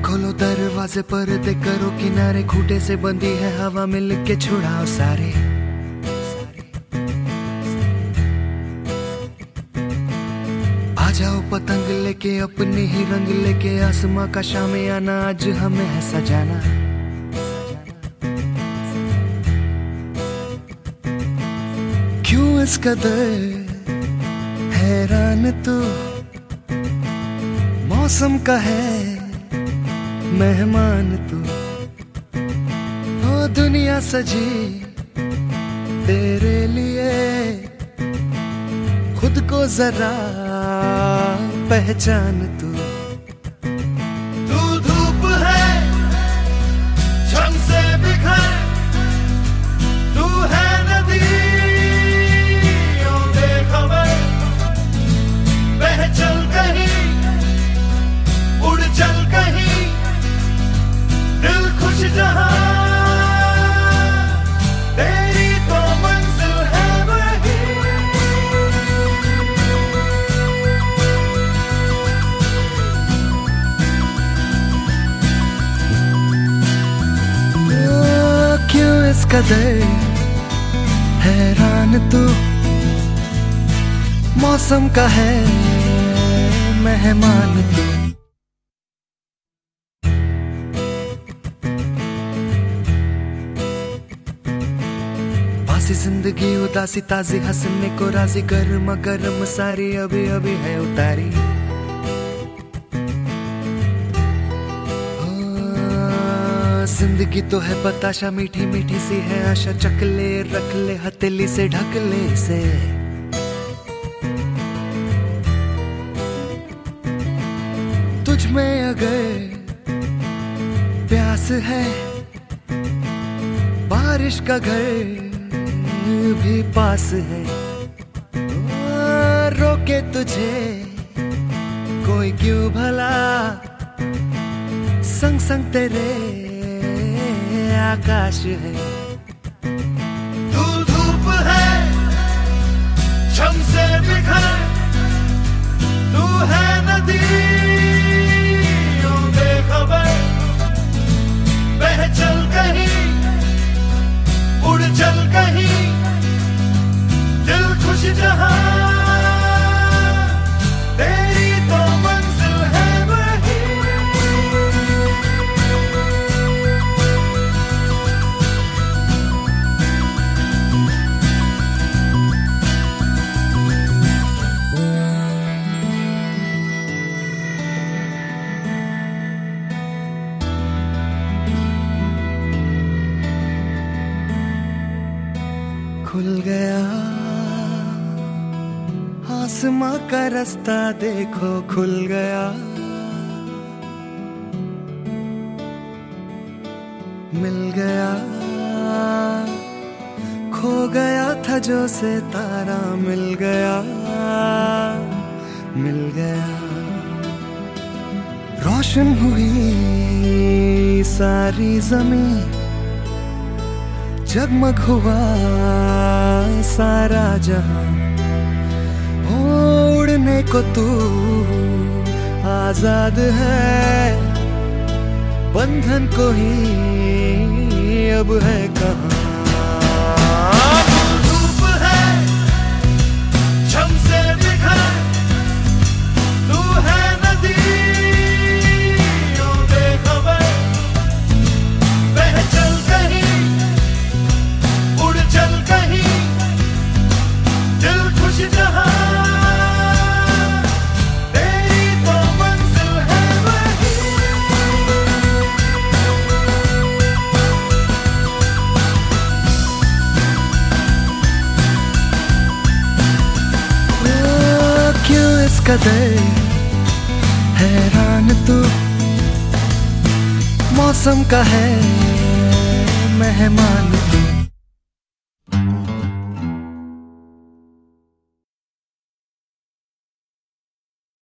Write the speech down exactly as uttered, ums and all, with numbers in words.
खोलो दरवाजे पर्दे करो किनारे, खूंटे से बंदी है हवा मिल के छुड़ाओ सारे। आ जाओ पतंग लेके अपने ही रंग लेके, आसमां का शामियाना आज हमें है सजाना। क्यों इस कदर हैरान तू, मौसम का है मेहमान तू। ओ दुनिया सजी तेरे लिए, खुद को जरा पहचान तू। तू धूप है झम से बिखर, तू है नदी ओ बेखबर। बह चल कहीं उड़ चल कहीं, दिल खुश जहां तेरी तो मंजिल है वही। ओ, क्यों इस कदर हैरान तू, मौसम का है मेहमान तू। बासी जिंदगी उदासी ताजी हंसने को राजी, गर्मा गर्म सारी अभी अभी है उतारी। जिंदगी तो है बताशा मीठी मीठी सी है आशा, चकले रख ले हथेली से ढक ले से। तुझ में अगर प्यास है, बारिश का घर भी पास है। रोके तुझे कोई क्यों भला, संग संग तेरे आकाश है। तू धूप है झम से बिखर, तू है नदी ओ बेखबर। बह चल कहीं उड़ चल कहीं, दिल खुश जहां तेरी तो मंजिल है वही। खुल गया आसमां का रास्ता, देखो खुल गया। मिल गया खो गया था जो सितारा, मिल गया मिल गया। रोशन हुई सारी जमीन, जगमग हुआ सारा जहां। उड़ने को तू आजाद है, बंधन को ही अब है कहां। धूप है झम से बिखर, तू है नदी ओ बेखबर। बह चल कहीं उड़ चल कहीं, दिल खुश जहां तेरी तो मंजिल है वही। ओ, क्यों इस कदर हैरान तू, मौसम का है मेहमान तू।